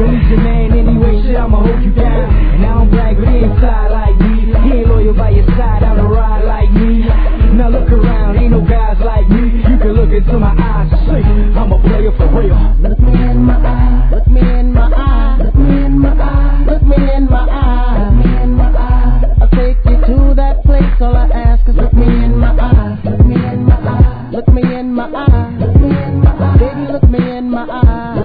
Release your man anyway, shit, I'ma hold you down.